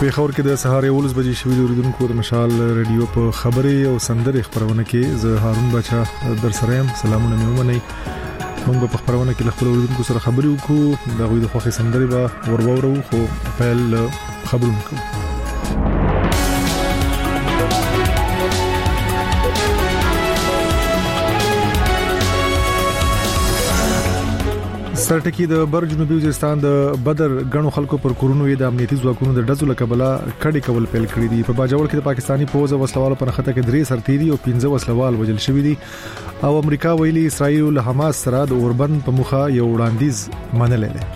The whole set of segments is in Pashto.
پیښور کې د سهار 11 بجې شوې د اوریدونکو د مشال رادیو په خبري او سندري خبرونه کې زه هارون بچا در سره يم. سلامونه مې ومنئ. موږ په خبرونه کې خپل اوریدونکو سره خبري وکړو. دا غوې د خوخي سندري به ورورو خو پیل خبرونه کوو. سرټکی د بر جنوبي وزیرستان د بدر غنو خلکو پر کورونو د امنیتي ځواکونو د ډزو لکبله کډي کول پیل کړی دي. په باجوړ کې د پاکستانی پوز او وسلوالو په نخته کې 3 سرتيري او 15 وسلوال وژل شوی دي او امریکا ویلي اسرائیل له حماس سره د اوربن په مخه یو وړاندیز منلې ده.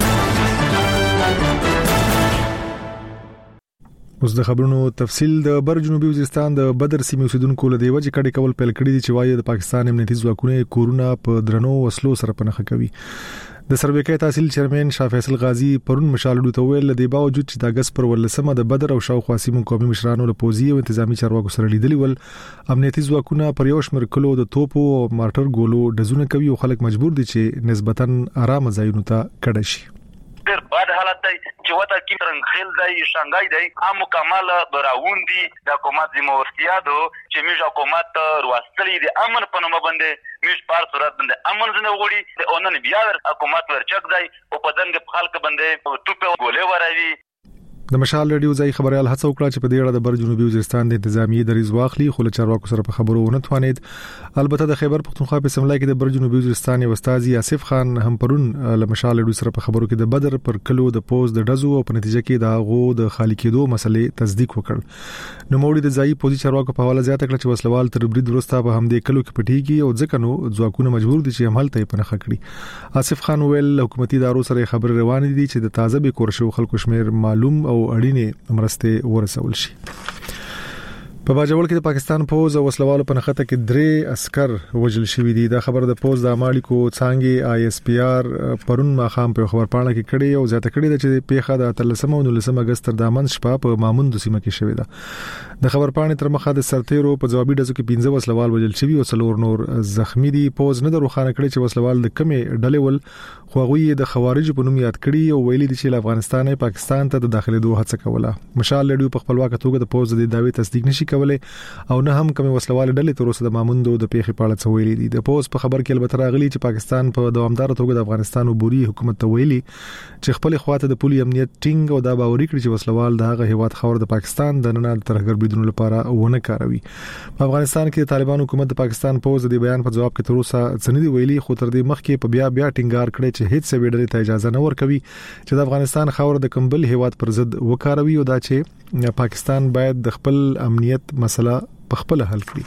اوس د خبرونو تفصیل. د بر جنوبي وزیرستان د بدر سیمې اوسیدونکو له دیوځ کډي کول پیل کړی دي چې وايي د پاکستان امنیتي ځواکونو کورونه په درنو وسلو سره پنهخه کوي. د سرویکي تحصیل چیرمن شاه فیصل غازی پرون مشالډو ته ویل د باوجود چې د اگست پر ولسمه د بدر او شاوخوا سیمو قومي مشرانو له پوزي او انتظامی چارواکو سره لیدلي ول امنیتي ځواکونه پر یو شمېر کلو د توپو او مارټر ګولو دزونه کوي او خلک مجبور دي چې نسبتاً آرام ځایونو ته کډه شي. ډېر بد حالت دی چې وته کې رنګخیل دی شانګای دی ام مکمل براون دی د حکومت ذمہوارتیا دو چې میج حکومت ورواستلې دی امن په نوم باندې میج پر صورت باندې امن زنه وړي د اونن بیا حکومت ورچک دی او په دنګ خلک باندې توپ ګولې وراوي. د مشال رادیو ځای خبريال هڅه وکړه چې په دې اړه د بر جنوبي وزیرستان د انتظامی دریز واخلي خو له چارواکو سره په خبرو ونه توانید. البته د خیبر پختونخوا په سملای کې د بر جنوبي وزیرستان استاد آصف خان هم پرون له مشال رادیو سره په خبرو کې د بدر پر کلو د پوز د دزو او په نتیجه کې د غو د خالي کېدو مسلې تصدیق وکړ. نو موړي د ځای پوزي چارواکو په حواله زیاته کړ چې وسلوال تر برید وروسته په همدې کلو کې پټيږي او ځکه نو ځواکونه مجبور دي چې عمل ته پنهخه کړي. آصف خان ویل حکومتي ادارو سره خبر روان دي چې د تازه به کورشو خلکو شمیر معلوم او اړینه مرسته ورسول شي. په باجوړ کې د پاکستان پوز او وسلوالو په نخته کې 3 عسكر وژل شوی دي. دا خبر د پوز د امالیکو څنګه ISPR پرون ماخام په خبر پاڼه کې کړي او ځاته کړي چې پیخه د 13 او 19 اگست تر دامن شپه په ماموند سیمه کې شوې ده. د خبر پاڼې تر مخه د سرتیرو په جوابي ډزو کې 15 وسلوال وژل شوی او څلور نور زخمی دي. پوز نه دروخانه کړي چې وسلوال د کمې ډلې ول خو هغه د خوارج په نوم یاد کړي او ویلي دي چې افغانستان پاکستان ته د داخلي دوه هڅه کوله. مشال لډیو په خپلواک توګه د پوز د داوی تصدیق نشي کولای او نه هم کوم وسلوال ډلې تر اوسه د ماموندو د پیښې په اړه څویلي دي. د پوز په خبر کې البته راغلي چې پاکستان په دوامدار توګه د افغانستان عبوري حکومت ته ویلي چې خپل خواته د پولي امنیت ټینګ او دا باوري کړی چې وسلوال د هغه هیواد خاور د پاکستان د نن ترهګر بریدونو لپاره ونه کاروي. په افغانستان کې د طالبان حکومت د پاکستان پوز د بیان په جواب کې تر اوسه څنډي ویلي خو تر دې مخکې په بیا ټینګار کړی چې هیڅ څه ویډلې ته اجازه نه ورکوي چې د افغانستان خاور د کمبل هیواد پر ضد وکاروي او دا چې پاکستان باید د خپل امنیت مسله په خپل حل کړي.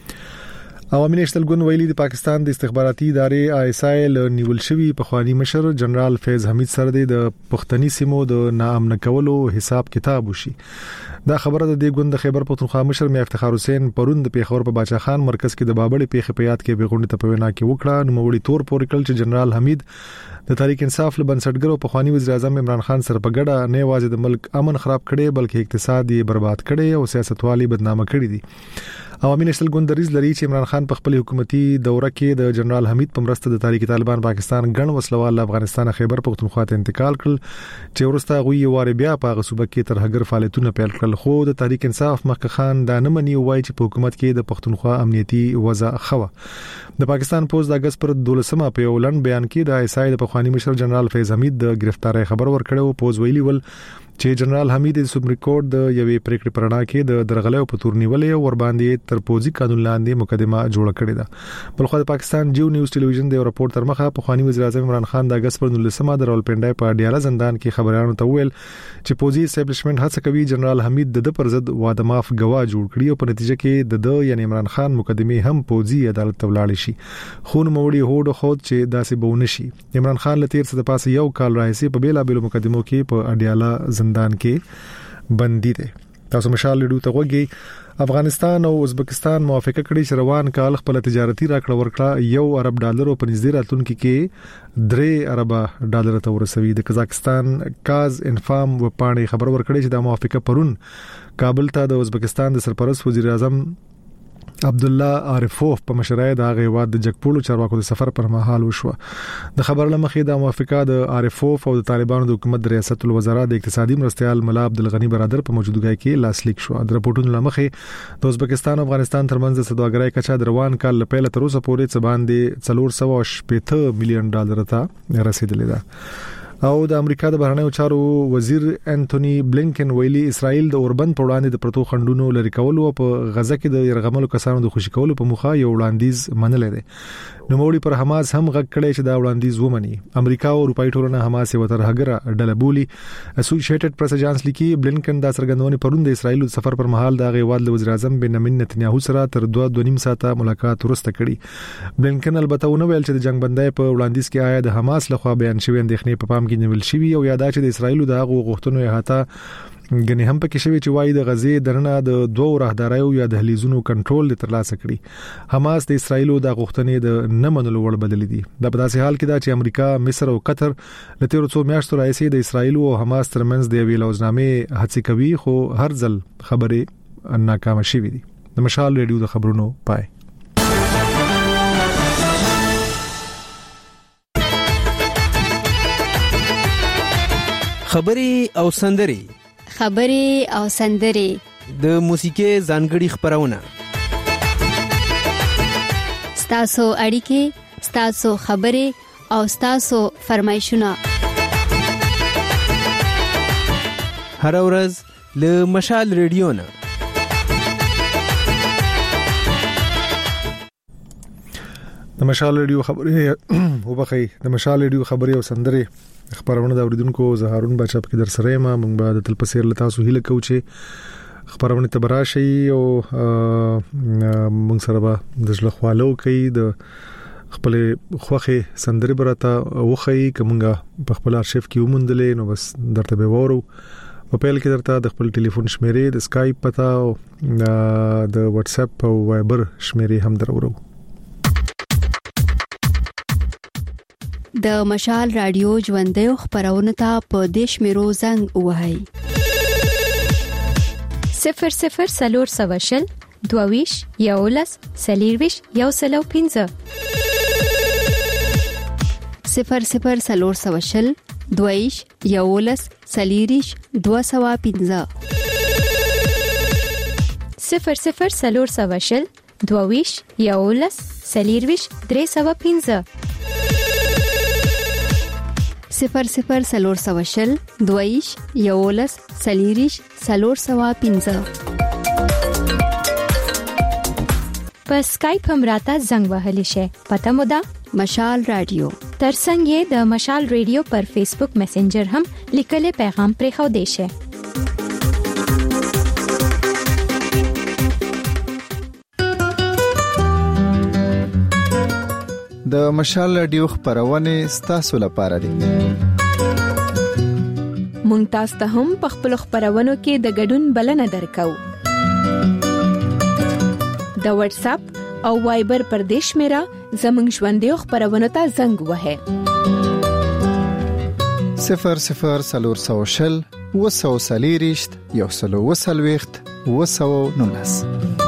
عوامي نشتل ګوند ویلي د پاکستان د استخباراتي ادارې ISI له نیول شوی په خواني مشر جنرال فیض حمید سره د پښتني سیمو د ناامن کولو حساب کتاب وشي. دا خبره د دې ګوند د خیبر پختونخوا مشر مې افتخار حسین پرون د پیښور په باچا خان مرکز کې د بابړې پیښې په یاد کې به غونډه ته پوینا کې وکړه. نو موړي تور پورې کړ چې جنرال حمید د تحریک انصاف له بنسټګرو په خواني وزیر اعظم عمران خان سره په ګډه نه واځي د ملک امن خراب کړي بلکې اقتصاد یې برباد کړي او سیاستوالي بدنامه کړي دي. عوامي نشل ګوند دریز لري چې عمران خان په خپل حکومتي دوره کې د جنرال حمید په مرسته د تحریک طالبان پاکستان ګڼ وسلوال افغانستان خیبر پختونخوا ته انتقال کړل چې ورسته غوي واره بیا په غصوبه کې ترهګر فعالیتونه پیل کړل. خو د تحریک انصاف مخکې خان دا نه مني وایي چې په حکومت کې د پختونخوا امنیتي وضع خوه. د پاکستان پوز د اگست پر 12 په یو لړن بیان کې د ISI د پخوانی مشر جنرال فیض حمید د گرفتاری خبر ورکړو. پوز ویلي ول چې جنرال حمید د سپریم کورټ د یوې پریکړې پرنا کې د درغلې په تور نیولې او ور باندې تر پوزي قانون لاندې مقدمه جوړ کړې ده. بلخو د پاکستان جیو نیوز ټلویزیون د راپور تر مخه په خواني وزیر اعظم عمران خان د اگست پر 19 د راولپنډای په ډیاله زندان کې خبرانو ته ویل چې پوزي اسټابلیشمنت هڅه کوي جنرال حمید د پر ضد واده ماف گواه جوړ کړي او په نتیجه کې د یعنی عمران خان مقدمه هم پوزي عدالت ته ولاړ شي. خون موړي هوډ خود چې داسې بونه شي. عمران خان لتیر څخه د پاسه یو کال راځي په بیلا بیلو مقدمو کې په ډیاله زندان کې بندي دي. تاسو مشال لډو ته وګي. افغانستان او ازبکستان موافقه کړې چې روان کال خپل تجارتي راکړه ورکړه $1 ارب په نږدې راتلونکو کې $3 ارب ته ورسوي. د قزاقستان کاز انفام و پاڼې خبر ورکړي چې د موافقه پرون کابل ته د ازبکستان د سرپرست وزیر اعظم عبد الله عارفوف په مشرۍ د غیواد د جګپولو چارواکو د سفر پر مهال وشو. د خبر لمخې د موافقه د عارفوف او د طالبانو د حکومت ریاست الوزرا د اقتصادي مرستيال ملا عبدالغنی برادر په موجودګۍ کې لاسلیک شو. د رپورټونو لمخې د ازبکستان او افغانستان ترمنځ د سوداګرۍ کچا د روان کال لپاره تر اوسه پورې څه باندې $480 مليون ته رسیدلې ده. او د امریکا د بهرنیو چارو وزیر انټونی بلینکن ویلي اسرائیل د اوربند په وړاندې د پروتو خندونو لري کول او په غزه کې د يرغملو کسانو د خوشی کولو په مخه یو وړاندیز منلې ده. نو موړي پر حماس هم غږ کړي چې دا وړاندیز ومني. امریکا او اروپאי ټولنه حماس یو ترهګره ډله بولي. اسوسییټډ پریس اجانس لیکي بلینکن دا څرګندونه پروند د اسرائیل د سفر پر مهال د غیواد وزیر اعظم بنیامین نتنیاهو سره تر 2.5 ساعته ملاقات ورسته کړي. بلینکن البته ونه ویل چې د جنگ بندۍ په وړاندیز کې آیا د حماس لخوا بیان شوی اندېښنې په پام کې نیول شوی او یاد چې د اسرائیل د هغه غوښتنو احاطه غني هم پکې شوی چې وایي د غزې درنه د دوه راهدارایو یا دهلیزونو کنټرول ترلاسه کړي. حماس د اسرائیل د غوښتنې د نه منلو وړ بدلې دي. د په داسې حال کې دا چې امریکا، مصر او قطر د تیر څو میاشتو راځي د اسرائیل او حماس ترمنځ د ویل لوزنامې هڅې کوي خو هر ځل خبره ناکامه شوې دي. د مشال ریډیو د خبرونو پای. خبري او سندري د موسیقي ځانګړي خبرونه ستاسو اړیکې، ستاسو خبري او ستاسو فرمایشونه هر ورځ له مشال ریډیو نه. د مشال ریډیو خبري وبخي د مشال ریډیو خبري او سندري خبرونه د اوریدونکو زهارون بچا په در سره ما موږ به د تلپسیر لتا سو هله کو چې خبرونه تبراشي او موږ سره به د ځل خوالو کوي د خپل خوخه سندري برته وخی کومه په خپل ارشیف کې ومندلې نو بس درته به وورو په پیل کې درته د خپل ټلیفون شمیرې د اسکایپ پتا او د واتس اپ او وایبر شمیرې هم درورو. د مشال رادیو ژوندۍ خبرونه ته په دیش میرو زنګ وهاي 00 سلور سواشل دوویش یولس سلیرویش یوسلو 15 00 سلور سواشل دوویش یولس سلیریش 215 00 سلور سواشل دوویش یولس سلیرویش 315 00 سلور سواشل دویش یولس سلیریش سلور سوا 15 په اسکایپ هم راته زنګ وهلی شي. پته مو ده مشال رادیو. ترڅنګ د مشال ریډیو پر فیسبوک میسنجر هم لیکل پیغام پرې خو دی شي. د مشال رادیو خبرونه ستاسو لپاره دي. مونږ تاسو ته هم په خپل خبرونو کې د ګډون بلنه درکو. د واتس اپ او وایبر پر دیش میرا زمنګ ژوندۍ خبرونه ته زنګ وهه 00 سلور سواشل وسو سلیریشت یوسلو وسلويخت وسو نونس.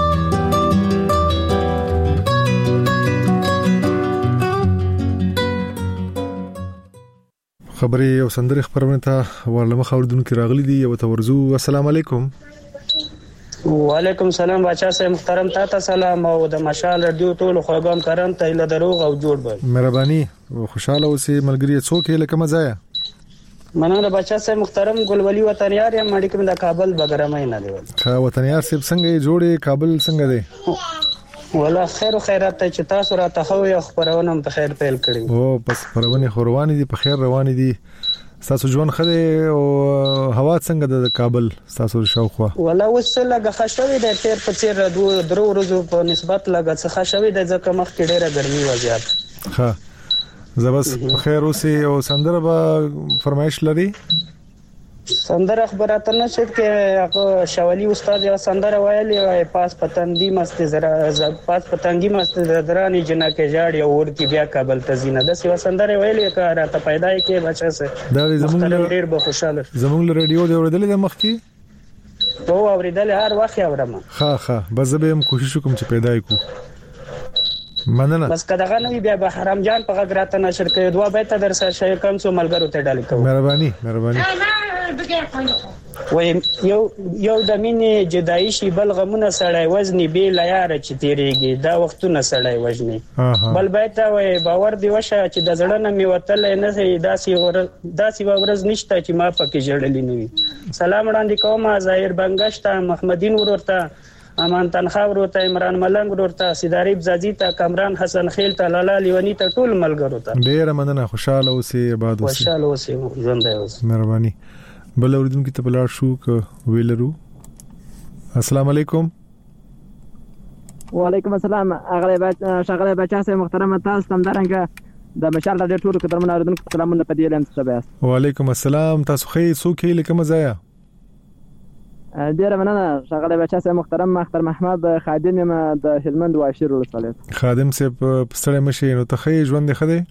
خبري او سندري خبرونه ته ورلمه خوردونکو راغلي دي او تورزو. السلام علیکم. وعلیکم السلام بچا صاحب محترم تاسو سلام او د مشال رادیو ټول خوګام کرم ته له دروغ او جوړ به مهرباني خوشاله اوسې ملګری څوک یې لکه مزایا مننه بچا صاحب محترم ګلولي وطنيار یم مړی کوم د کابل بګرامای نه دی. ښه وطنيار صاحب څنګه جوړې کابل څنګه دی؟ ولا خیر او خیرات ته چې تاسو را ته خو یو خبرونه په خیر پیل کړی. او بس خبرونه خوروانې دي په خیر روانې دي. تاسو ژوند خله او هوا څنګه د کابل تاسو شاوخوا؟ ولا وسله غخښوي د تیر په تیر درو ورځو په نسبت لګه څه خښوي د ځکه مخ کې ډیره ګرمي و زیات. ښه زبس خیر اوسې او سندره به فرمایش لري. سندره خبرات نشد کې هغه شوالی استاد یا سندره ویلی او پاس پتنګي مست زرا پاس پتنګي مست درانی جنا کې جاړي او ور کې بیا کابل تزینه د سیوا سندره ویلی کا راته پیدا کې بچا سه دا زمونږ ډیر به خوشاله زمونږ ریډیو دی اوریدل د مخ کې او اوریدل هر وخت اورم. ها بس به هم کوشش وکم چې پیدا کو. مننه. بس کداغه نو بیا به حرام جان په غراته نشر کوي دوه به ته در سره شي کم څو ملګرو ته ډالې کوم. مهرباني. و یو د مینې جدایي شي بل غمونه سړی وزنی به لاره چې تیریږي دا وختونه سړی وزنی. بل به ته وای باور دی وشه چې د زړه نه میوتل نه سي داسي ورځ نشته چې ما پکې جړلې نه وي. سلام وړاندې کوم ظاهر بنگشت محمدین ورورته امان تنخوا ورته عمران ملنګ ورته سیداریب زازی ته کامران حسن خیل ته لالا لیونی ته ټول ملګرو ته ډیر مننه. خوشاله اوسئ آباد اوسئ. خوشاله اوسئ ژوندۍ اوسئ. مهرباني. بل اوریدونکو ته بلار شو ک ویلرو. السلام علیکم. وعلیکم السلام. شغله بچا سه محترم تاسو تم درنګ د مشال د ټولو کترمن اوریدونکو سلامونه په دې لم څه بیاست. وعلیکم السلام. تاسو خې سو کې لکه مزایا. ډیر مننه. شغله بچا سه محترم مختار محمد خادم یم د هلمند واشیر ولسوالۍ. خادم سه پستړې مشي نو ته خې ژوند خده.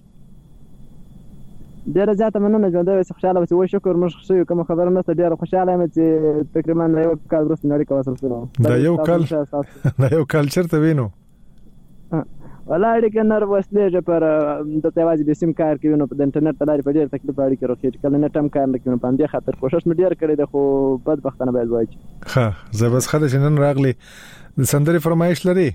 ډیره زیاته مننه ژوند اوسه خوشاله اوسه. و شکر مش شي کوم خبر نه ډیره خوشاله یم چې تقریبا یو کال وروسته نړۍ کې وصل شوم. دا یو کال چرته وینو ولا اړیکه نر وسلې پر د توازی د سیم کار کوي نو په انټرنیټ لارې په ډیر تکلیف اړیکه راځي کله نه ټم کار نه کوي په دې خاطر کوشش مې ډیر کړی د خو بدبختانه باید وایي. ها زبس خدای شنن راغلی د سندري فرمایش لري.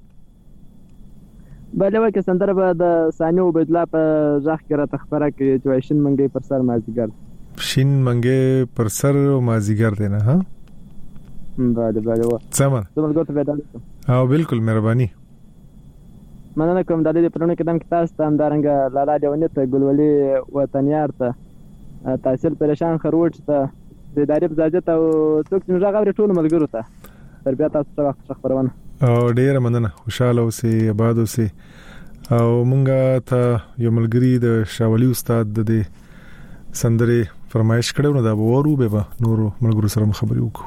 بله وکه سندره به د ثانیو بدلا په ځخ کې را تخبره کوي چې شین منګي پر سر مازیګر. شین منګي پر سر مازیګر دی نه ها. بله و سمون زموږ ته بدل. او بالکل مهرباني. مننه کوم د دې پرونه کې دم کې تاسو ته همدارنګ لالا دیونه ته ګلولي وطنیار ته تحصیل پریشان خروج ته د ادارې بزاجت او څوک چې راغوري ټول ملګرو ته تربیه تاسو ته وخت خبرونه. او ډیر مننه. خوشاله اوسئ آباد اوسئ. او مونږه ته یو ملګری د شاولي استاد د سندري فرمایش کړو نو دا وورو به نورو ملګرو سره خبرې وکړو.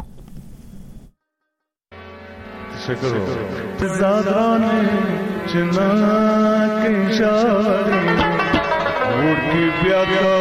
شکر زادانه چنا کې اشاره ورکی بیا کا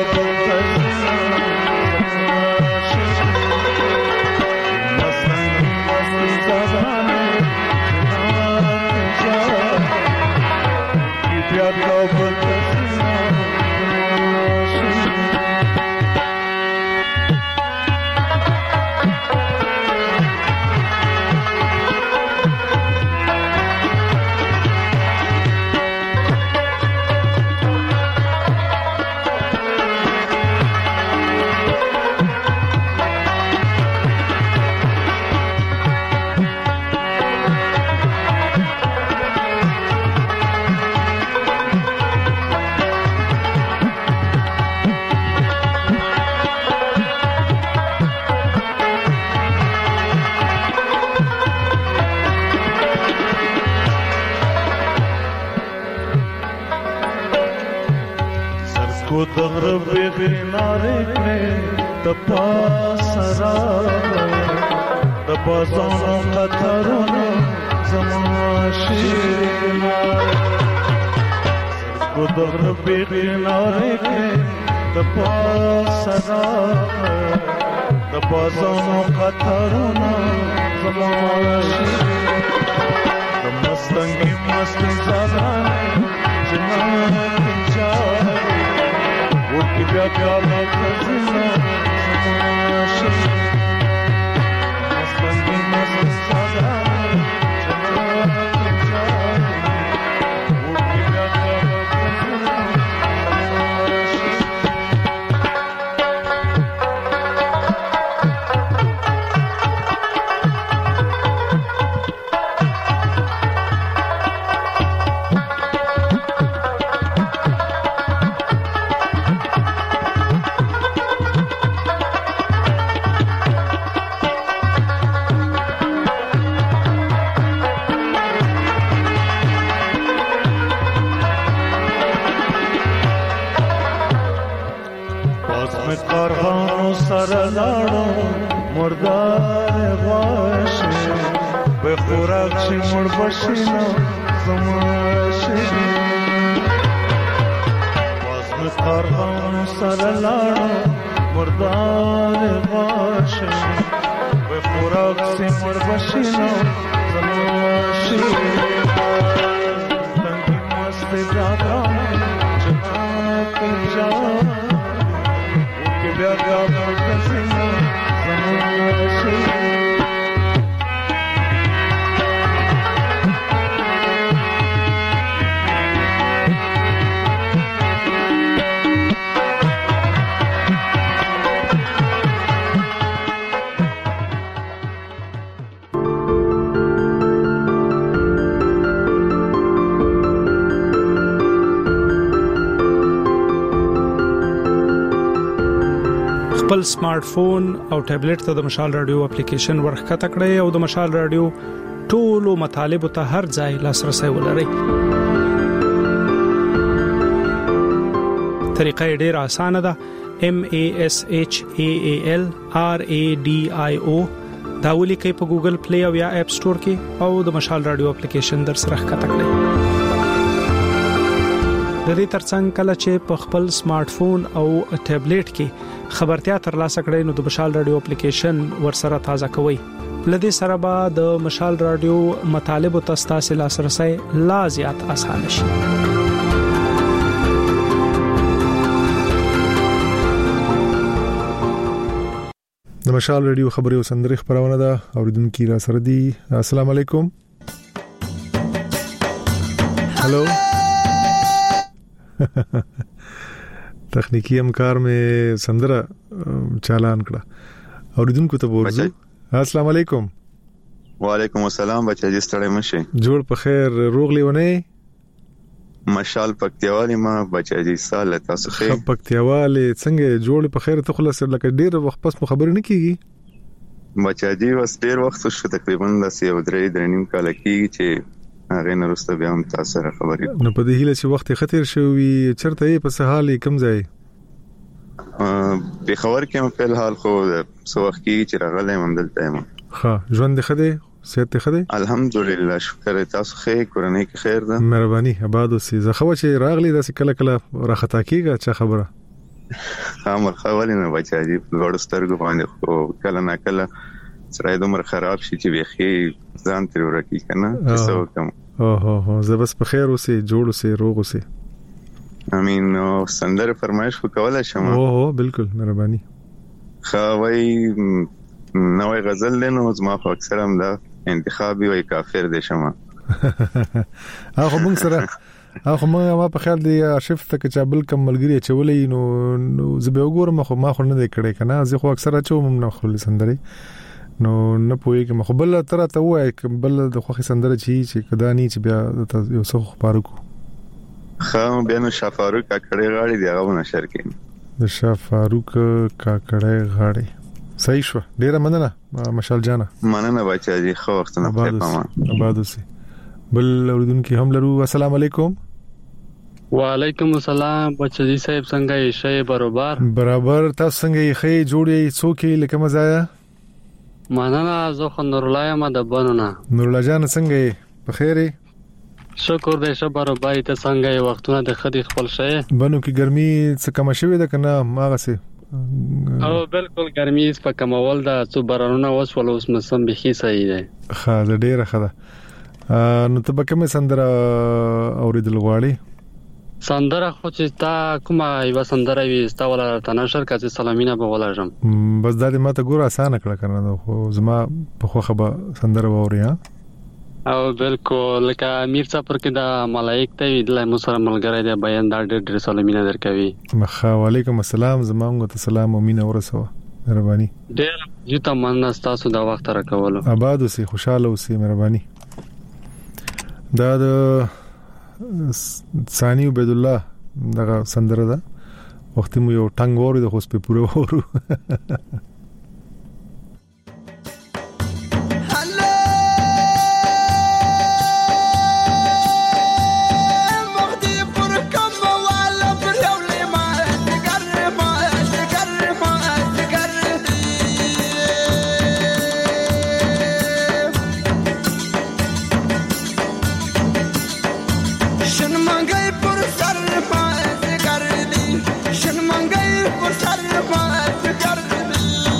دغرب کنارے کړه د پاسرا د پاسونو خطرونو زماشینا کو دغرب کنارے کړه د پاسرا د پاسونو خطرونو زماشینا د مستنګي مست زادان جنان Urki bia bia la kazina samashi Aslangi mazan sada Jamaat jari Urki bia bia la kazina samashi سرلاړو مردار غواشه به خوراک شي مړ بشینو زماشه واس مې کارخانو سرلاړو مردار غواشه به خوراک سے مر بشینا زماشی تنگی مست بیادا جماعت جا کہ بیادا مرکزینا زماشی خپل سمارټ فون او ټابلیټ ته د مشال رادیو اپلیکیشن ورخته کړئ او د مشال رادیو ټولو مطالب ته هر ځای لاسرسي ولرئ. طریقه ډېره اسانه ده. MASHALRADIO دا ولیکئ په ګوګل پلی او یا اپ سٹور کې او د مشال رادیو اپلیکیشن در سره ښکته کړئ. د دې ترڅنګ کله چې په خپل سمارټ فون او ټابلیټ کې خبرتیا ترلاسه کړئ نو د مشال رادیو اپلیکیشن ورسره تازه کوئ. لدې سره به د مشال رادیو مطالب او تاسو لاسرسي لا زیات اسانه شي. د مشال رادیو خبري او سندري خبرونه ده اوریدونکو را سره دي. السلام علیکم. هالو تخنیکی امکار میں سندرا چالان کړه اوریدونکو ته ورځو. السلام علیکم. وعلیکم السلام بچا جی ستړی مشه جوړ په خیر روغلی ونه مشال پکتیوالی ما بچا جی سال تاسو خیر پکتیوالی څنګه جوړ په خیر ته خلاص لکه ډیر وخت پس مو خبر نه کیږي بچا جی وس ډیر وخت شو تقریبا د 3.5 کال کېږي چې هغه نرسته بیا هم تاسو سره خبرې نو په دې هیله چې وخت خطر شوی چرته یې په سهالي کم ځای په خبر کې په الحال خو سو وخت کې چې راغلی مندلته یم. ها ژوند خده صحت خده الحمدلله شکر تاسو خیر کورنۍ کې خیر ده مهرباني آباد اوسې زه خو چې راغلی د کله کله راختا کیږي چې خبره امر خولینه بچا دي ګوډ سترګو باندې خو کله نه کله سره دومره خراب شي چې بيخي ځان تر ورکی کنه څه وکم. اوه زه بس په خیر اوسې جوړ اوسې روغ اوسې امين. سندر فرمایش وکول شم. اوه بالکل مهرباني. خوي نوې غزل له زما په اکثر هم دا انتخابي وای کافر دي شمه هغه مونږ سره هغه ما په خیال دی ارشیف ته چې بل کم ملګری چولې نو زه به وګورم خو ما خو نه دی کړی کنه زه خو اکثر چوم نه خو سندري نو نه پوهیږم خو بل تر ته وای بل د خوخي سندره چې کدا نی چې بیا یو څه خبرو کو خو بیا نو شافاروق کاکړې غاړي دی هغه نشر کړي د شافاروق کاکړې غاړي صحیح شو ډیره مننه مشال جانا مننه بچا جی خو وخت نه پېپما آباد اوسې بل اوریدونکو هم لرو. السلام علیکم. وعلیکم السلام بچا جی صاحب څنګه یې شې برابر تاسو څنګه یې خې جوړې څوکې لکه مزایا مننه زه خو نور الله یم د بنونه نور الله جان څنګه یې په خیره شکر دې شه برابر ته څنګه یې وختونه د خدي خپل شې بنو کې ګرمي څه کم شوې ده کنه ماغه سي او بالکل ګرمي په کمول دا څو بارانونه وسول اوس موسم به خي صحیح دی ښه ډیره ښه ده. نو ته به کومه سندره اوریدل غواړي؟ سندره خو چې تا کومه یو سندره وي ستا ولا تناشر کاسه سلامینه به ولرم بس دا دې ماته ګور اسانه کړه کنه خو زما په خوخه به سندره ووري ها او بالکل لکه امیر صاحب کې دا ملائک ته ویل مو سره ملګری دی بیان دا ډېر سلامینه درکوي. مخه وعلیکم السلام زمونږ ته سلام او مینه ورسوه مهرباني. ډېر یو ته مننه تاسو دا وخت راکولو. آباد اوسې خوشاله اوسې مهرباني. دا د ثانی عبد الله دغه سندره ده وخت مو یو ټنګ ووري د خوس په پوره وورو Shun mangai por sar pa kar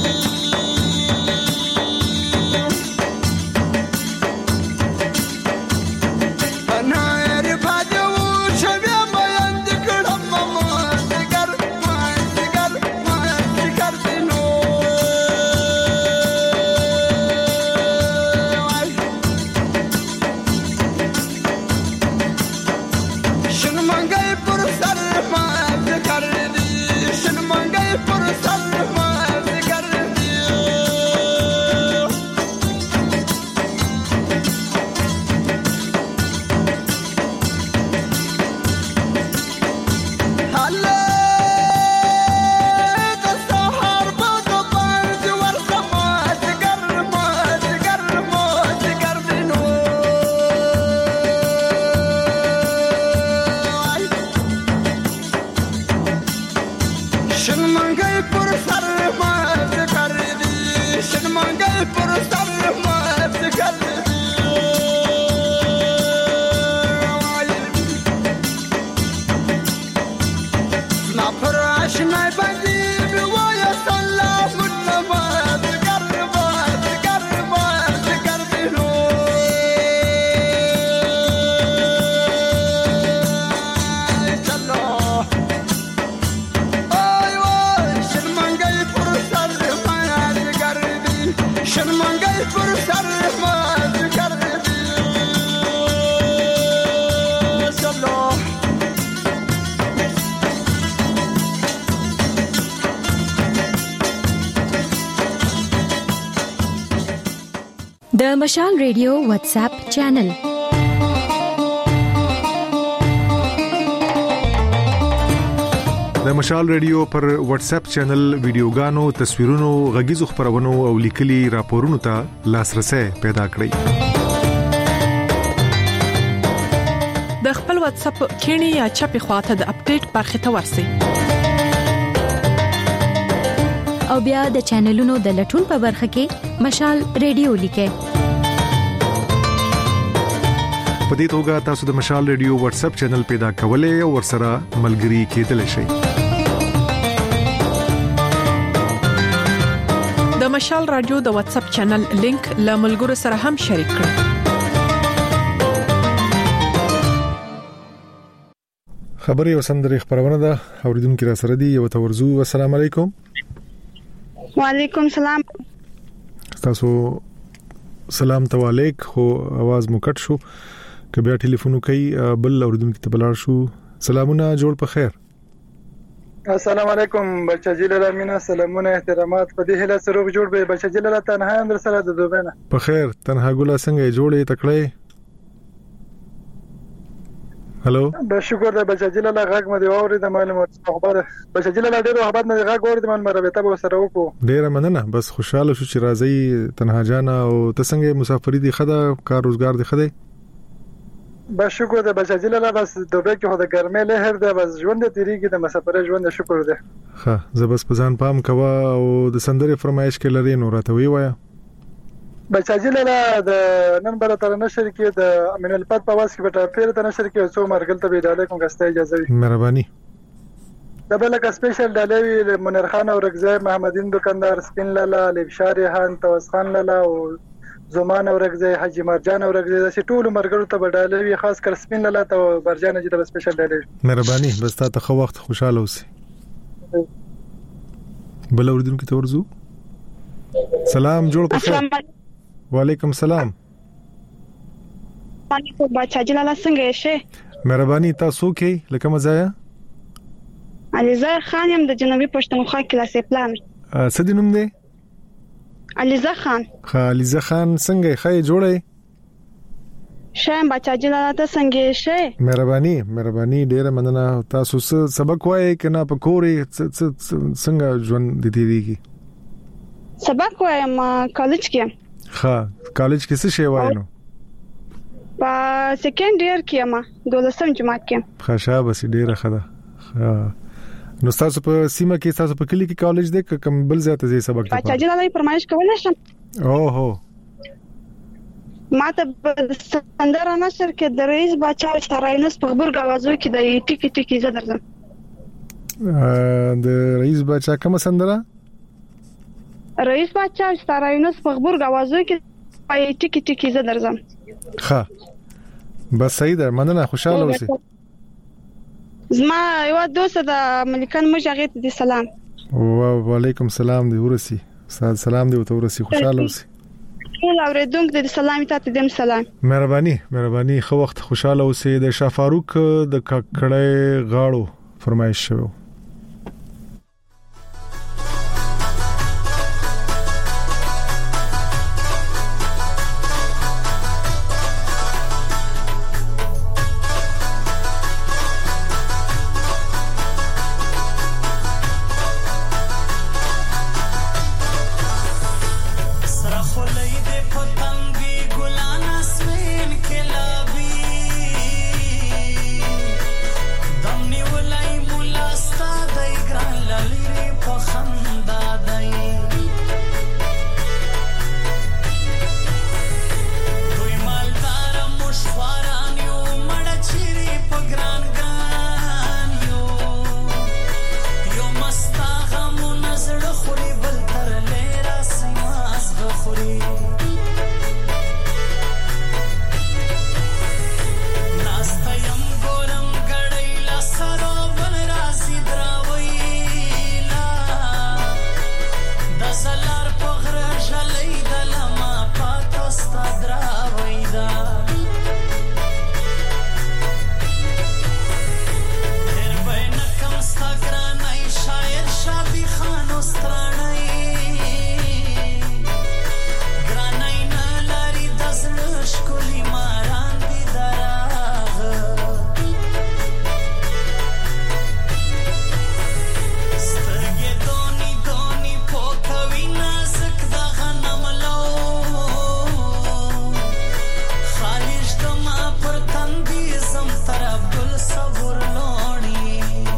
مشال ریډیو واتس اپ چینل د مشال ریډیو پر واتس اپ چینل ویډیوګانو، تصویرونو، غږیزو خبرونو او لیکلي راپورونو ته لاسرسي پیدا کړئ. د خپل واتس اپ کینی یا چپی خواته د اپډیټ برخه ته ورسئ. او بیا د چینلونو د لټون په برخه کې مشال ریډیو لیکئ. په دې توګه تاسو د مشال ریډیو واتس اپ چینل پیدا کولای او ورسره ملګري کېدلی شئ. د مشال رادیو د واتس اپ چینل لینک له ملګرو سره هم شریک کړئ. خبري وسندري خبرونه ده اوریدونکو را سره دی. یو تورزو. السلام علیکم. وعلیکم سلام. تاسو سلام تعالیک خو आवाज مو کټ شو. کبه ټلیفون کوي بل اوریدونکو ته بلار شو. سلامونه جوړ په خیر. السلام علیکم بچا جلیل امینا. سلامونه احترامات. په دې هله سره جوړ به بچا جلیل تنها اندر سره د دوبنه په خیر. تنها ګولا څنګه جوړې تکړه؟ هالو به شکر د بچا جلیل غږ مې اوري د معلومات خبره. بچا جلیل ډېر خبرت مې غږ اوري د معلومات رابطه به سره وکړو. ډېر مننه. بس خوشاله شو چې راځي تنها جانا. او ته څنګه مسافری دي خده کار روزګار دي خده؟ به شکر د بچا جلیل بس دوبه کې خو د ګرمه لهر ده بس ژوند تیریږي د مسافر ژوند شکر ده. ها زه بس په ځان پام کوا او د سندرې فرمایش کې لري نو راته وی وایا. بچا جلیل د نن بل تر نشر کې د امین الفت په واس کې په ټاپیر ته نشر کې څو مرګل ته ویډاله کوم غسته اجازه وي. مهرباني. د بل کا سپیشل ډالوي منیر خان او رغزای محمدین دکاندار سپین لالا لبشار خان توس خان لالا او زمان او رغزای حاجی مرجان او رغزای د ټولو مرګرو ته ډالوي خاص کر سپین لالا ته برجان چې د سپیشل ډالوي. مهرباني. بس تاسو خو وخت خوشاله اوسئ. بل اوریدونکو ته ورزو. سلام جوړ په خیر. وعلیکم السلام. وعلیکم بچا جلال څنګه یې؟ مهرباني. تاسو کې لکه مزایا؟ علیزه خان يم د جنوبي پښتونخوا کلاسې پلان. څه دې نوم دی؟ علیزه خان. علیزه خان څنګه خای جوړې؟ شایم بچا جلال ته څنګه یې؟ مهرباني. مهرباني ډیره مننه. تاسو سبق وایي کنه په کوري څنګه ژوند دي دیږي؟ سبق وایم کالج کې. ها کالج کې څه شی وایو؟ په سیکنډ ایئر کې ما 12م جماعت کې. ښه بس ډیره ښه ده. نو تاسو په سیمه کې تاسو په کلی کې کالج دی کوم بل زیاته زی سبق دی؟ بچا جلال فرمایش کولای شم. اوه ما ته سندره نشر کې د رئیس بچا سراینس په خبر غوازو کې د ټیکی ټیکی زه درځم. د رئیس بچا کوم سندره؟ رئیس بچا سراینس په خبر غوازو کې پای ټیکی ټیکی زه درځم. ښه بس صحیح ده. مننه. خوشاله اوسئ. زما یو دوست د ملکان مجاغت دي. سلام. وعلیکم السلام دی ورسی. سلام دی ته ورسی. خوشاله اوسئ. ټول اوریدونکو د سلام ته دم سلام. مهرباني. مهرباني. خو وخت خوشاله اوسئ. د شاه فاروق د ککړې غاړو فرمایش شوی. Last ستر عبدل صبر لونی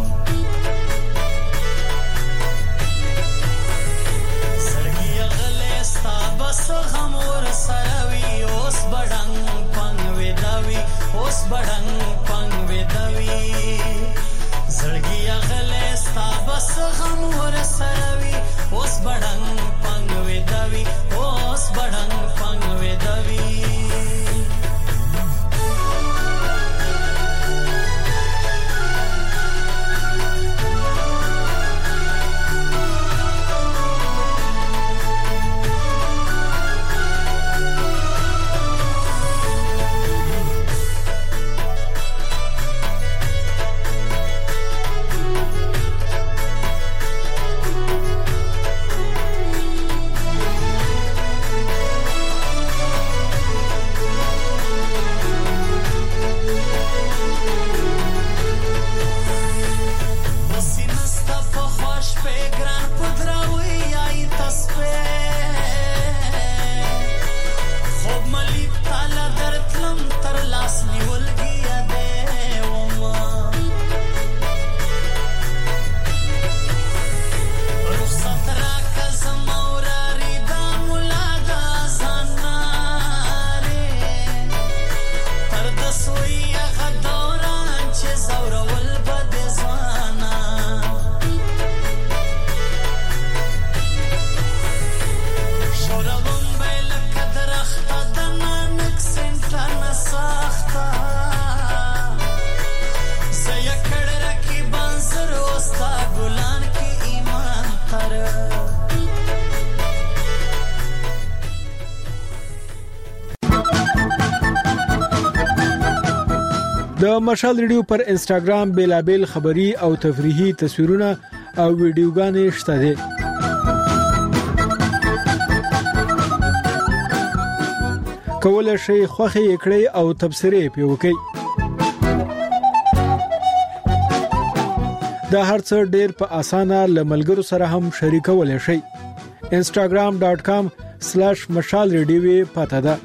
زړګي غلې ستا بس غم ور سروي اوس بډنګ پنګ وداوي اوس بډنګ پنګ وداوي زړګي غلې ستا بس غم ور سروي اوس بډنګ پنګ وداوي اوس بډنګ پنګ وداوي د مشال ریډیو پر انسټاګرام بیلابل خبری او تفریحي تصویرونه او ویډیوګانې شته دي. کولای شئ خوښه یې کړئ او تبصرې پې وکړئ. دا هرڅه ډېر په اسانه له ملګرو سره هم شریکولای شئ. instagram.com/mashalradio پته ده.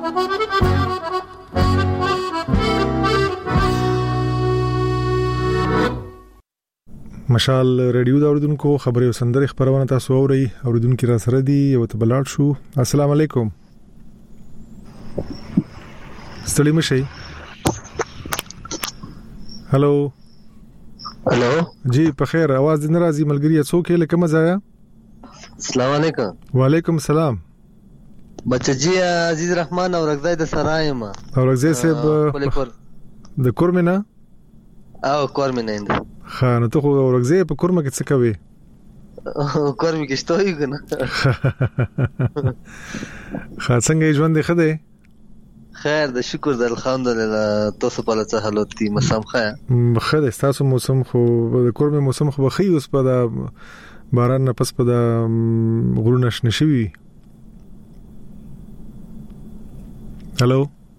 مشال ریډیو دا اوریدونکو خبري او سندري خبرونه تاسو اوري اوریدونکو را سره دي یو ته بلال شو. السلام علیکم. ستړي مشي. هالو هالو جی په خیر आवाज ناراضي ملګری څوک یې لکه مزایا. السلام علیکم. وعلیکم السلام. بچجی عزیز رحمان او رغزای د سرایم او رغزای صاحب د کورمنه او کورمنه اند خانه ته خو ورغزه په کورمه کې څه کوي؟ کورمه کې شتوي کنه. خا څنګه ژوند دی خدای؟ خیر د شکر د الحمدلله تاسو په لته حالتي مسام خیر. خیر تاسو موسم خو د کورمه موسم خو بخي اوس په دا باران نه پس په دا غرونه شنشوي. هالو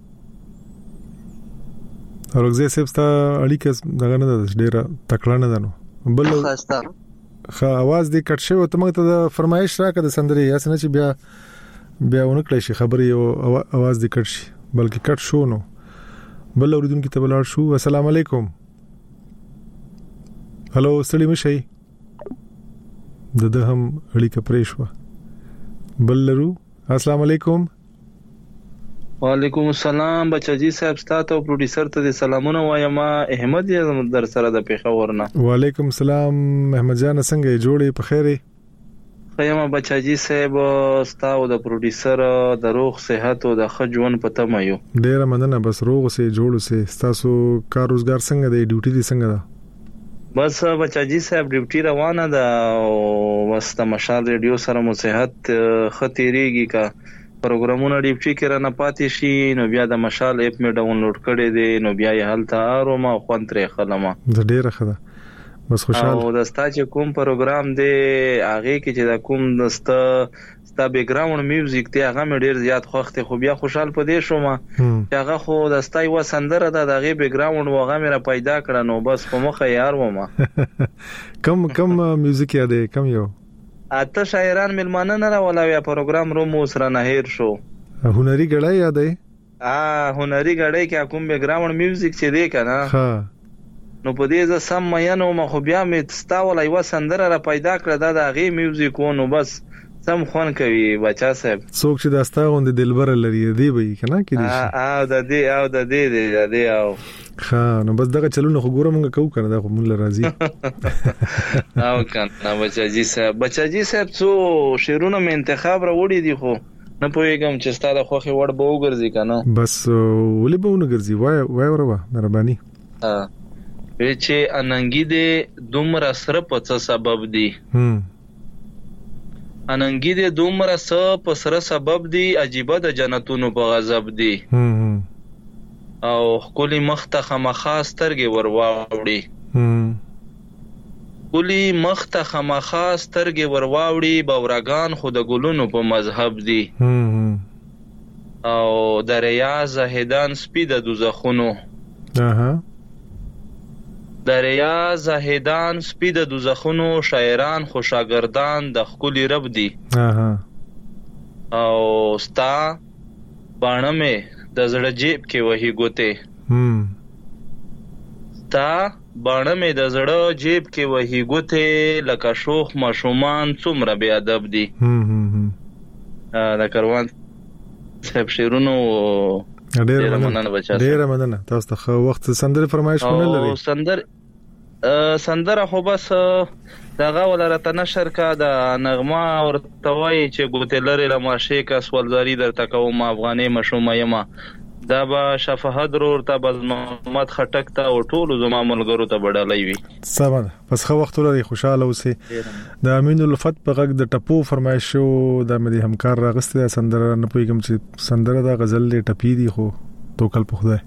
ورغزه صاحب ستا اړیکه دغه نه ده ډیره تکړه نه ده نو بل خا आवाज دې کټ شوی ته موږ ته فرمایش راکړه د سندري یا څنګه چې بیا ونکړی شي خبري او आवाज دې کټ شي بلکې کټ شو نو بل اوریدونکو ته بلار شو. السلام علیکم. هالو ستړي مشي د هم اړیکه پرې شو بل لرو. السلام علیکم. وعلیکم السلام بچاجي صاحب ستاسو او پروډوسر ته سلامونه وایم. احمد یې در سره د پیښور نه. وعلیکم السلام احمد جان څنګه جوړې په خیره؟ خیمه بچاجي صاحب ستاسو د پروډوسر د روغ صحت او د خجون په تمه یو. ډیره مننه بس روغ سه جوړو سه تاسو کار روزګار څنګه دی ډیوټي دي څنګه ده؟ بس بچاجي صاحب ډیوټي روانه ده او واست مشال ریډیو سره مو صحت خطرېږي کا پروګرامونه ډیپټي کې را نه پاتې شي نو بیا د مشال اپ می ډاونلوډ کړی دی نو بیا یې حالت ارومه خوانتره خلمه د ډیره خدا بس خوشاله او د ستا چې کوم پروګرام دی هغه کې چې د کوم دستا بیک گراوند میوزیک دی هغه مې ډیر زیات خوښ خو بیا خوشحال پدې شوم چې هغه خو د ستا یو سندره د هغه بیک گراوند وغه مې را پیدا کړ نو بس په مخه یار ومه کم میوزیک یاد کم یو اته شاعران ملمانه نه راولای پروګرام رومو سره نه هیر شو هنري غړای یادې هنري غړې کې کوم بیک ګراوند میوزیک چې دی کنه نو په دې ز سم مینو ما خو بیا مې تستاول ایو سندره را پیدا کړه دا غي میوزیک نو بس سم خون کوي بچا صاحب څوک چې داستا غوند دلبر لري دی به کنه کې دي او د دې او نو بس دغه چلونه خو ګورم موږ کوو کنه دا خو مونږ راځي او کنه بچاجي صاحب څو شیرونه مې انتخاب را وړي دي خو نه پوهیږم چې ستاره خوخي وړ به وګرځي کنه بس ولې به وګرځي وای وروا مهرباني چې اننګي دې دومره سره په څه سبب دي اننګي دې دومره سره په سره سبب دي عجيبه د جنتونو په غضب دي او کلی مخته خامخا سترګې ورواوړي کلی مخته خامخا سترګې ورواوړي باورګان خو د ګلونو په مذهب دي او دریا زاهدان سپید دوزخونو دریا زاهدان سپید دوزخونو شاعران خو شاګردان د خولي رب دي او ستا باڼه مې د زړه جیب کې وਹੀ ګوته ستا باڼه مې د زړه جیب کې وਹੀ ګوته لکه شوخ ماشومان څومره بی ادب دي دا کاروان صاحب شیرونو ډېر مننه تاسو ته وخت سندره فرمایش کول لري سندره خو بس دغه ولرته نشر کا د نغمه او توای چې ګوتې لري لماشه کا سوالزاری درته کوم افغاني مشومه یما دا به شفاهت ورته بز محمد خټک ته او ټول زما ملګرو ته بډالای وي سمه پس خو وخت لري خوشاله اوسه د امین الفت په غږ د ټپو فرمایش شو د مدي همکار راغسته سندره نه پویګم چې سندره د غزل ټپی دی خو توکل په خدای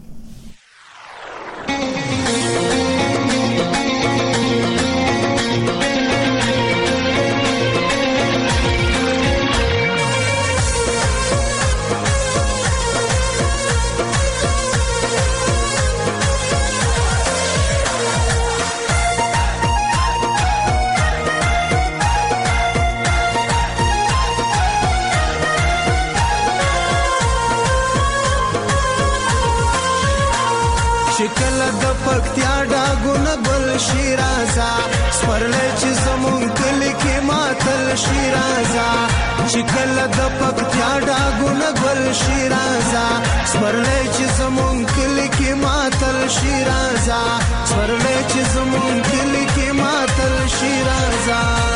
شکل د پکتیا ډاګونه ګل شیرازا سپرلې چې زمون کلی کې ماتل شیرازا سپرلې چې زمون کلی کې ماتل شیرازا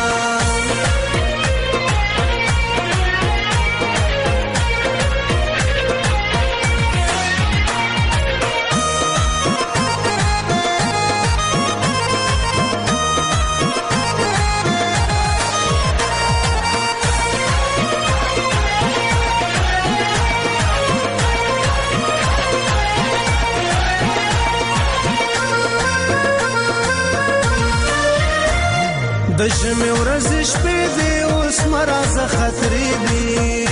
د ژمې ورځې شپې دي اوس مرزه خطرې دي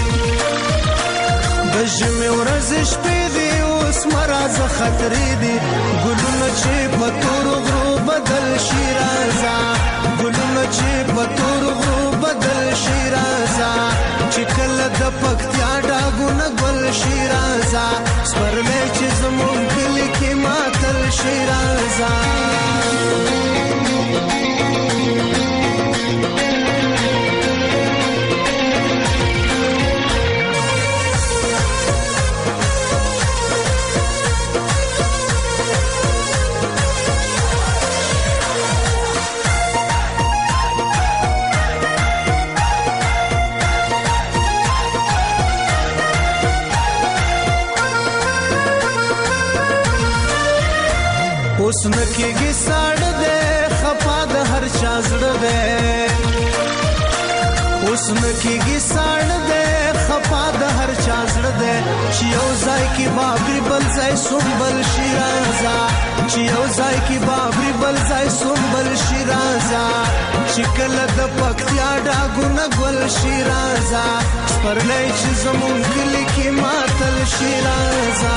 د ژمې ورځې شپې دي اوس مرزه خطرې دي ګلونه چې په تور غرو بدل شي رازا ګلونه چې په تور غرو بدل شي رازا چې کله د پکتیا ډاګونه ګل شي رازا سپرلې چې زمون کلی کې ماتل شي رازا اوس نکیږي ساړ دې خپا د هر چا زړه دې اوس نکیږي ساړ دې خپا د هر چا زړه دې چې یو ځای کې بابري بل ځای سنبل شیرازا چې یو ځای کې بابري بل ځای سنبل شیرازا چې کله د پکتیا ډاګونه ګل شیرازا سپرلې چې زمون کلی کې ماتل شیرازا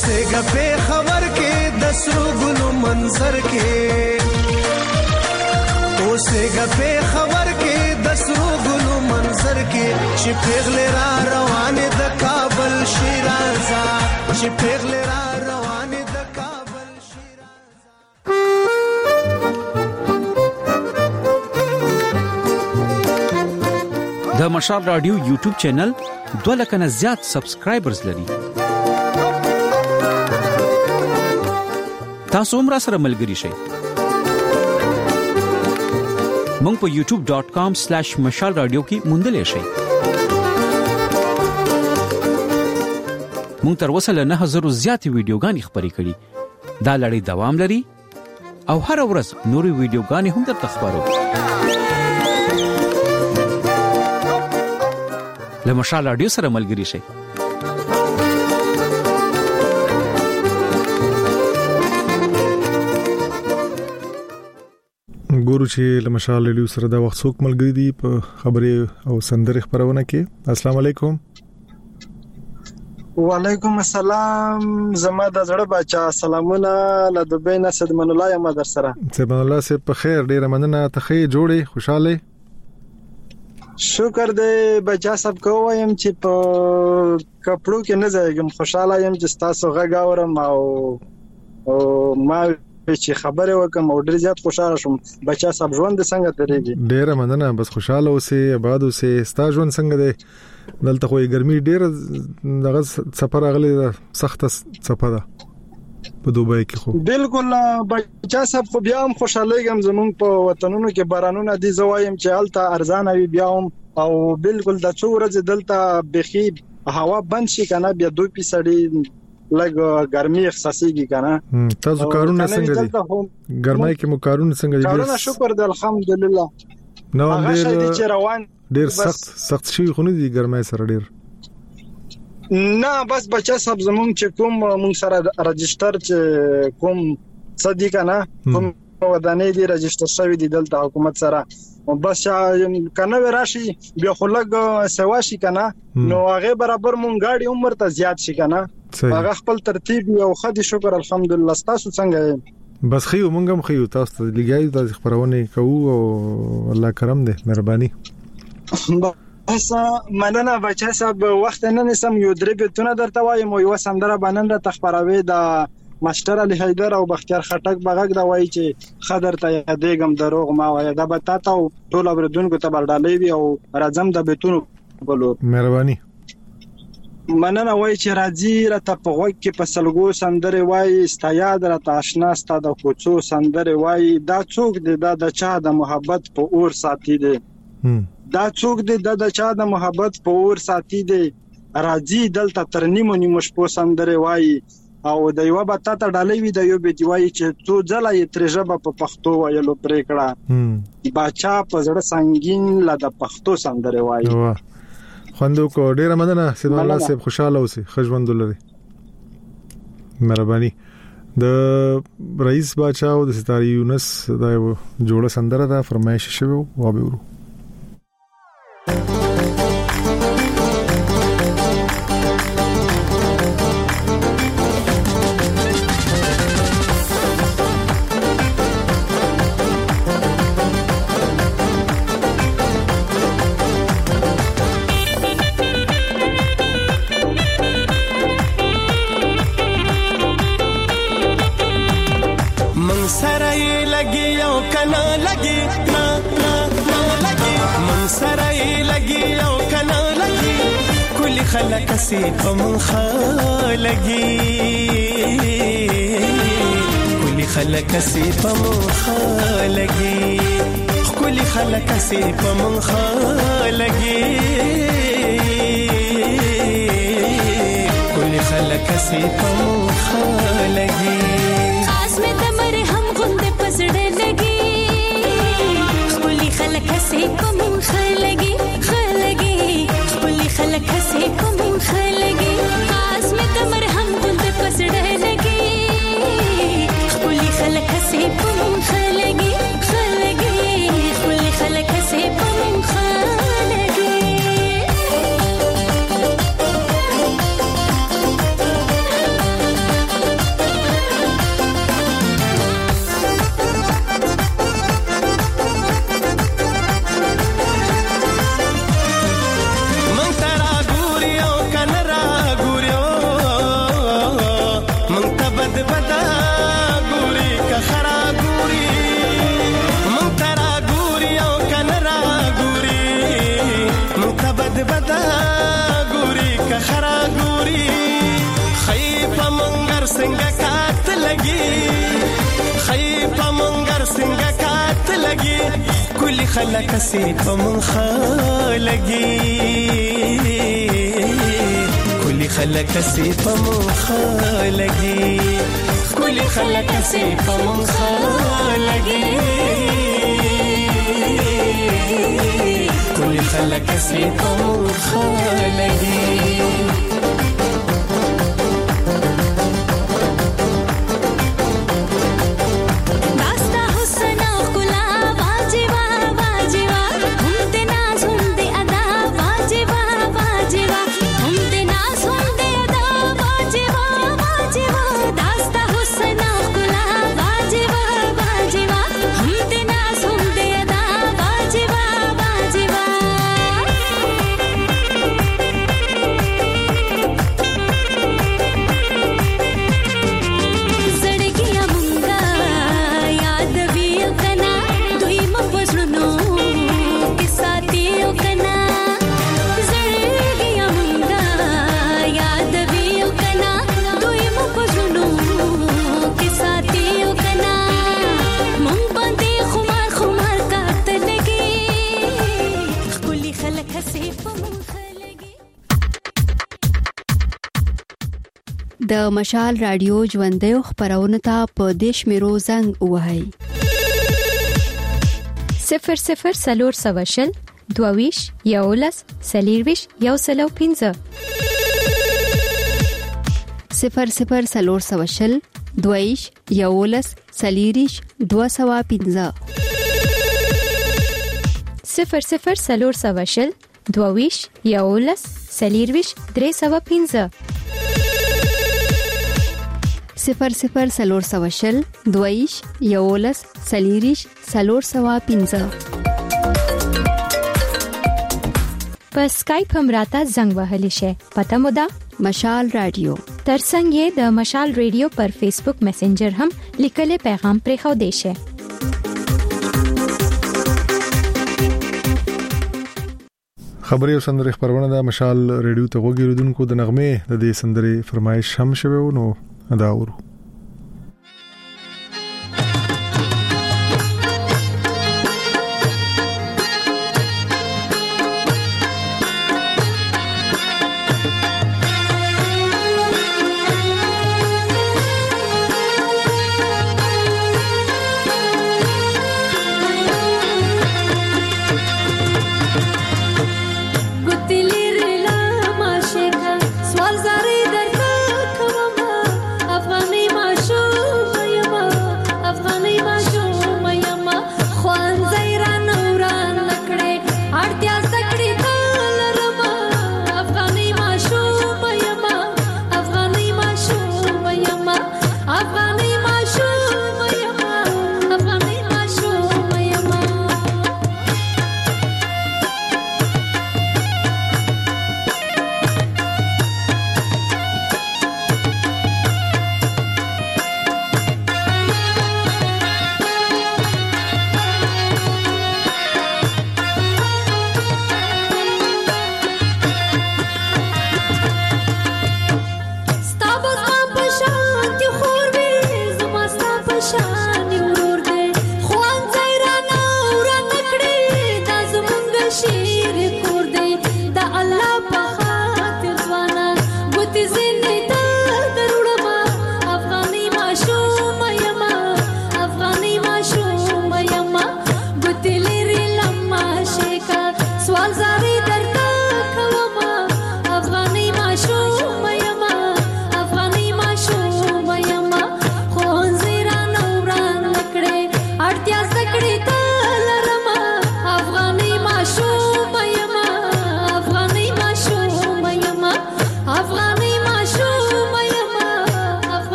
اوسېګه په خبر کې د سرو ګلو منظر کې اوسېګه په خبر کې د سرو ګلو منظر کې چې پیغله را روانه د کابل شیرازه چې پیغله را روانه د کابل شیرازه د مشال رادیو یوټیوب چینل 2 لک نه زیات سبسکرایبرز لري. تاسو هم را سره ملګري شئ. مونږ په youtube.com/mashalradio کې موندلې شئ. مونږ تر اوسه له 9000 زیاتې ویډیوګانې خپرې کړې. دا لړۍ دوام لري او هر ورځ نورې ویډیوګانې هم درته خبرو. له مشال رادیو سره ملګري شئ. ګورو چې له مشال رادیو سره دا وخت څوک ملګری دي په خبرې او سندرې خبرونه کې. السلام علیکم. وعلیکم السلام. زما د زړه بچا سلامونه له دوبۍ نه سید من الله یم در سره. سید من الله سه په خیر ډیره مننه ته خې جوړې خوشاله. شکر دې بچا سب کوم چې په کپړو کې نه ځایګم خوشاله یم چې تاسو غږ اورم او ما چې خبره وکم او ډیر زیات خوشاله شوم. بچا سب ژوند څنګه تیریږي؟ ډیره مننه بس خوشاله اوسې آباد اوسې. ستا ژوند څنګه دی؟ دلته خو ګرمي ډیره دغه سفر اغلی سخت سفر ده په دوبۍ کې. خو بالکل بچا سب خو بیا هم خوشاله یم. زمون په وطنونو کې بارانونه دي زوایم چې الته ارزانه وي بیا هم او بالکل د څو ورځې دلته بخي هوا بند شي کنه بیا 2% لګ ګرمي احساسيږي کنه. تاسو کارونه څنګه دي؟ ګرمای کې مو کارونه څنګه دي؟ کارونه شکر دې الحمدلله. نو ډیر سخت شي خو نه دي ګرمای سره ډیر نه. بس بچا سب زمون چې کوم مون سره رجستر چې کوم صدیق نه کوم ودانې دي رجستر شوی دي دلته حکومت سره بس کنه راشي بیا خلک سواشي کنه نو هغه برابر مون غاډي عمر ته زیات شي کنه هغه خپل ترتیب او خدي شکر الحمدلله. تاسو څنګه یې؟ بس خيو مونږ هم خيو تاسو ته لګیاي د خبرونه کوو او الله کرم دې مهرباني. بس مننه بچا صاحب وخت نه نسم یو درې بتونه درته وایم یو سندره باندې د تخبروي د ماستر علي حیدر او بختیار خټک بغاګ دا وایي چې خضر ته یادېګم دروغ ما وایي دا به تاسو ټول اوردونکو ته بردالې وي او راځم د بتونو بولو مهرباني. مننه وایي چې راځي راته په وګ کې په سلګو سندره وایي استیاد راته آشنا ستاد کوڅو سندره وایي دا څوک دی دا د چا د محبت په اور ساتي دی دا څوک دی دا د چا د محبت په اور ساتي دی راځي دلته تر نیمو نیمو شپو سندره وایي او د یو بتا ته ډالې وی د یو به دی وایي چې تو ځلای ترجمه په پښتو وایلو پرې کړه باچا په زړه سنگین لا د پښتو سندره وایي. خوندو کو ډیره مننه سید الله صاحب خوشاله اوسئ خوشوند لري مهرباني. د رئیس باچا او د ستاري یونس دا جوړه سندره ده فرمایش شوی او به ورو خلک سي پمن خلګي کلی خلک سي پمن خلګي کلی خلک سي پمن خلګي کلی خلک سي پمن خلګي خاص میں تمر هم غند پسړ لګي کلی خلک سي پمن خلګي خلک سے کوم خلګي خاص می تمر هم غند پسړ لګي خپل خلک سے کوم خلګي خپل خلک سے کوم خلګي کات لګي خی په منګر څنګه کات لګي کلی خلک سي په مونږ لګي کلی خلک سي په مونږ لګي کلی خلک سي په مونږ لګي کلی خلک سي په مونږ لګي د مشال رادیو ژوندۍ خبرونه ته په دیش میرو زنګ وهاي 00 سلور سواشل دوویش یولس سلیرویش یوسلو 15 00 سلور سواشل دوویش یولس سلیریش 215 00 سلور سواشل دوویش یولس سلیرویش 315 00 سلور سواشل دویش یولس سلیریش سلور سوا 15 په سکایپ هم راته زنګ وهلی شي پته مو ده مشال رادیو ترڅنګ یې د مشال رادیو پر فیسبوک میسنجر هم لیکلي پیغام پرېښو دی شي خبري او سندري خبرونه د مشال رادیو ته وګورئ د نغمه د دې سندري فرمایش هم شوه نو اداورو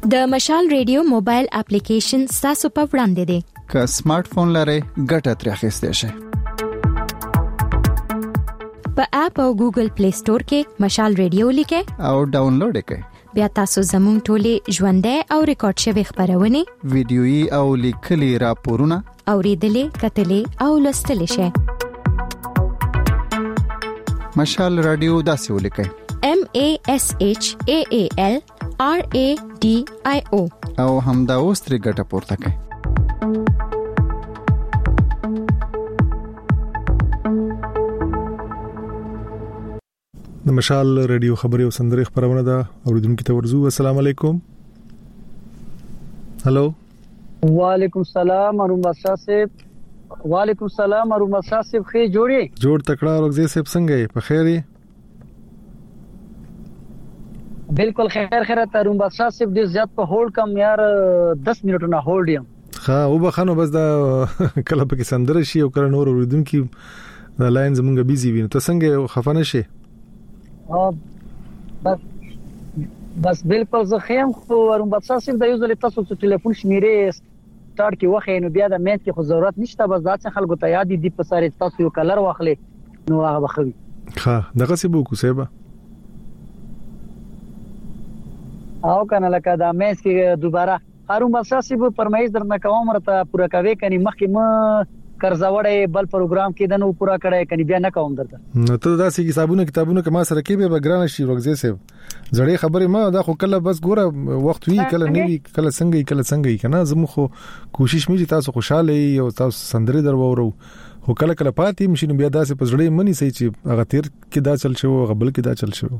د مشال ریډیو موبایل اپلیکیشن تاسو په وړاندې دی. که سمارټ فون لرئ ګټه ترې اخیستئ شئ. په اپ او ګوګل پلی سٹور کې مشال ریډیو لیکئ او ډاونلوډ کړئ. بیا تاسو زموږ ټولې ژوندۍ او ریکارډ شوی خبرونه ویډیويي او لیکلي راپورونه اوریدلې کتلې او لوستلې شئ. مشال رادیو داسې ولیکئ MASHAALRADIO او همدا اوس ترې ګټه پورته کړئ. د مشال رادیو خبري او سندري خبرونه ده اوریدونکو ته ورزو. السلام علیکم. هالو. وعلیکم السلام ارومبا صاحب. وعلیکم السلام ارومبا صاحب خې جوړي جوړ تکړه ورغزي صاحب څنګه یې په خیر یې؟ بالکل خیر خیرت ارومبا صاحب دې زیات په هولډ کم یار 10 منټونه هولډ یم. ها او بخنو بس دا کله پکې سندره شي او کله نور اوریدونکو د لاین زمونږ بيزي ویني ته څنګه خفانه شي؟ بس بالکل زه خیم خو ارومبا صاحب د یو ځل تاسو ته ټلیفون شمیرې سٹارټ کې وخه نو بیا د مېټ کې خو ضرورت نشته بس دا څنګه خلکو ته یاد دي په ساري تاسو یو کلر واخلې نو هغه بخوي. ها دغه سی بو کو سیبا او کنه لکه دا مېټ کې دوباره ارومبا صاحب پرمایز درنه کوم مرته پورا کوي کني مخکې ما قرضاوړې بل پروګرام کې دنو پورا کړای کني بیا نه کوم درته. نو ته داسې کتابونه کې ما سره کې به ګران شي ورغزي صاحب زړې خبرې ما دا خو کله بس ګوره وخت وی کله نیوي کله څنګه کنه زمو خو کوشش مې تاسو خوشاله او تاسو سندري درو خو کله پاتې مشینو بیا داسې پزړې منی سي چې هغه تیر کې دا چل شو غبل کې دا چل شو.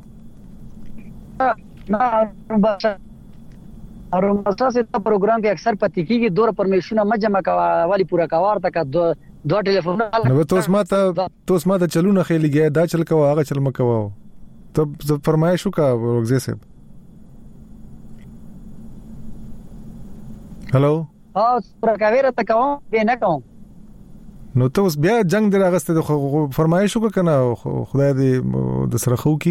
نه بس ارومبا صاحب دا پروګرام کې اکثر پاتې کیږي دور پرمیشن ما جمع کا والی پورا کاوار تک دو ټلیفون نو توس ماته چلونه خېلګي دا چل کا هغه چل مکو تب فرمایش وکا ورغزي صاحب. هالو پورا کاویر تک کوم به نه کوم نو توس بیا جنگ دراغسته فرمایش وکا کنه خدای دې د سره خو کی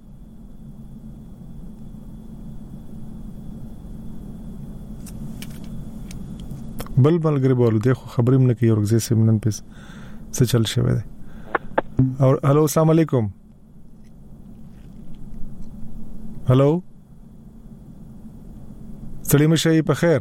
بل ملګری بولو دی خو خبرې مونږ کې ورغزي سم نن پس څه چل شوی دی. او هالو السلام علیکم. هالو سلام شي په خیر.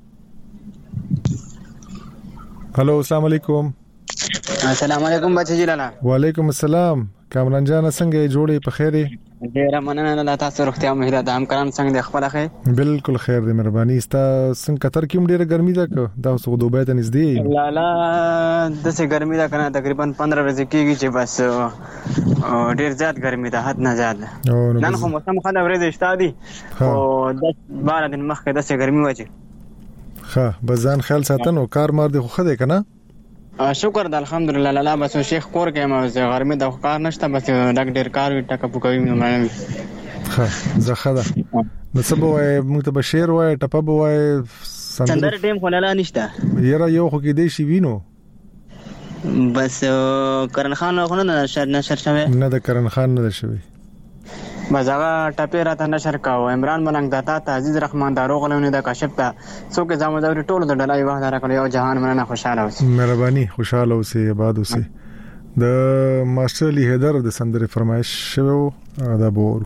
هالو السلام علیکم. السلام علیکم بچی جلاله. وعلیکم السلام. کامران جان څنګه جوړې په خیر یې؟ ډیر مننه الله تاسو روغتیا مو هیله ده همکاران څنګه د خپل خیر؟ بالکل خیر دې مهرباني ستا څنګه قطر کې ډیره ګرمي ده دا اوس دوبه ته نږدې لاله دسه ګرمي ده کنه تقریبا 15 ورځې کېږي چې بس ډیر زیات ګرمي ده حد نه زیات نن خو موسم خنده ورځې شته دي او 10-12 دن مخکې دسه ګرمي وځي. ها بزان خیال ساتنو کار مار دې خو خده کنه شکر د الحمدلله لاله بس شیخ کور کې ما غرمه د کار نشته بس ډک ډیر کار وي ټکه پوکوي مې ها زخه ده نو سبا وای موږ ته بشیر وای ټپه وای سندر ټیم خو لاله نشته یره یو خو کې دی شي وینو بس کرن خان خو نه نشر شوی نه د کرن خان نه شوی مزغه ټپه راته نشر کاو عمران ملنګ داتا عزیز رحمان دارو غلونه د کاشف ته څوک زموږ ټول د ډلای وخت راکړی او جهان مننه خوشاله اوسئ. مهرباني خوشاله اوسئ آباد اوسئ. د ماستر علی حیدر د سندره فرمایش شوو دا بورو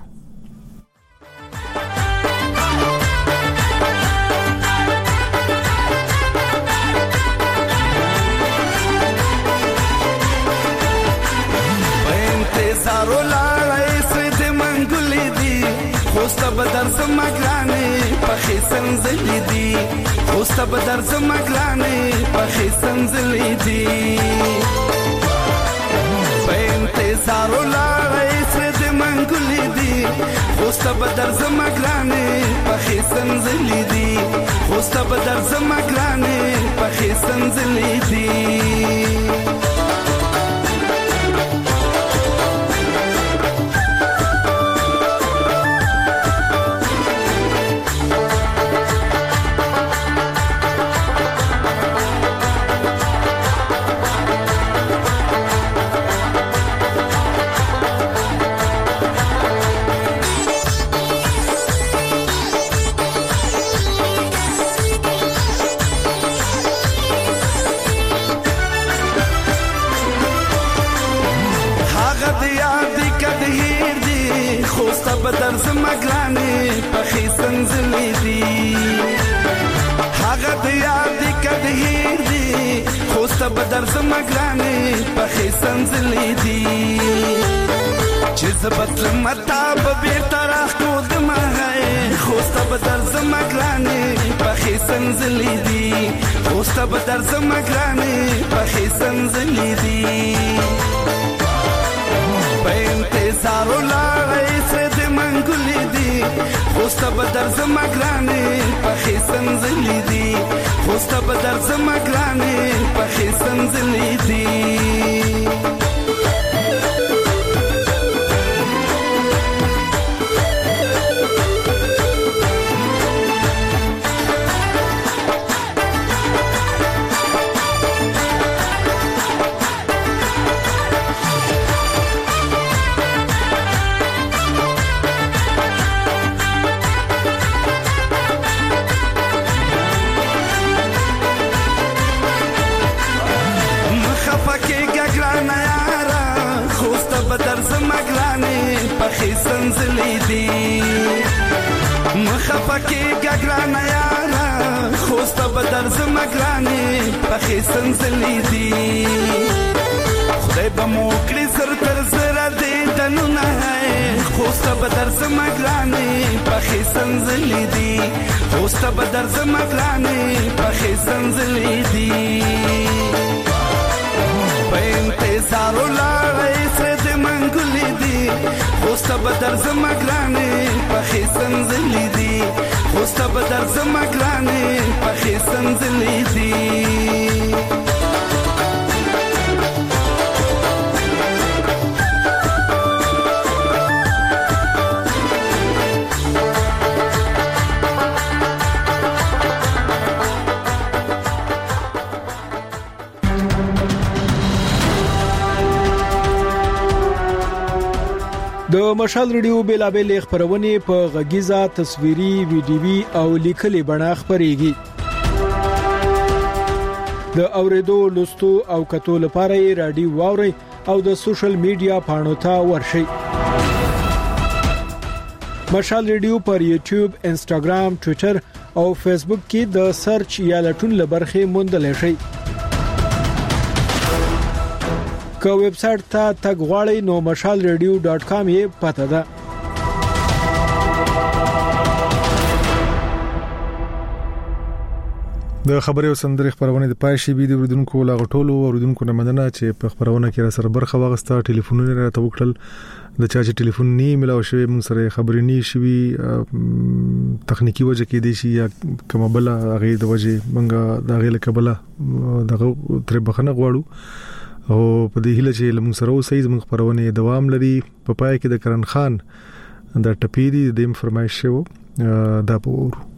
خوسته بدر زمګلانې پخې سنځلې دي خوسته بدر زمګلانې پخې سنځلې دي په انتظار ولاړې سره د منګلې دي خوسته بدر زمګلانې پخې سنځلې دي خوسته بدر زمګلانې پخې سنځلې دي بدر زمګرانې پخې سنزلې دي هغه د یاد کده هیر دي خوسته بدر زمګرانې پخې سنزلې دي چې زبط متاب بیرته راخو د مهای خوسته بدر زمګرانې پخې سنزلې دي خوسته بدر زمګرانې پخې سنزلې دي په انتظار ولای سره د منګولې دي خوسته بدر زمګرانې پخې سنزلې دي خوسته بدر زمګرانې پخې سنزلې دي بدر زمګرانې پخې سنزلې دي مخفقې ګګرانه یارا خوسته بدر زمګرانې پخې سنزلې دي خدای به مو کړې زر تر زره دې دنونه خوسته بدر زمګرانې پخې سنزلې دي خوسته بدر زمګرانې پخې سنزلې دي په انتظار ولای سره د منګولې دي خوسته بدر زمګرانې پخې سنزلې دي خوسته بدر زمګرانې پخې سنزلې دي د مشال ریډیو بیلابل خبرونه په غږیزه تصویري ویډیوي او لیکلي بڼه خبريږي د اوریدو لوستو او کتو لپاره رادیو واوري او د سوشل میډیا پاڼو ته ورشي مشال ریډیو پر یوټیوب انستګرام ټوئیټر او فیسبوک کې د سرچ یا لټون لبرخه موندل شي که ویب سټ ته تګ غواړئ نو mashalradio.com یې پته ده د خبري او سندري خبرونه د پایشي بي د وردونکو لاغټولو وردونکو نه مننه چې په خبرونه کې را سره برخه واغسته ټلیفونونه راته وکړل د چا چې ټلیفون نه ملاو شوی موږ سره خبرې نه شوي تخنیکی وجه کې دي شي یا کوم بل هغه د وجه منګه د هغه لکبله دغه تر بخنه غواړو او په دې هله چې لمون سره اوسې زموږ خبرونه دوام لري په پای کې د کرن خان د ټپيري د فرمایش شو دا پور